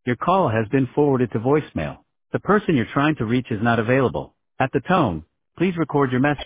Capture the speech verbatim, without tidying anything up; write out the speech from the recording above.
Your call has been forwarded to voicemail. The person you're trying to reach is not available. At the tone, please record your message.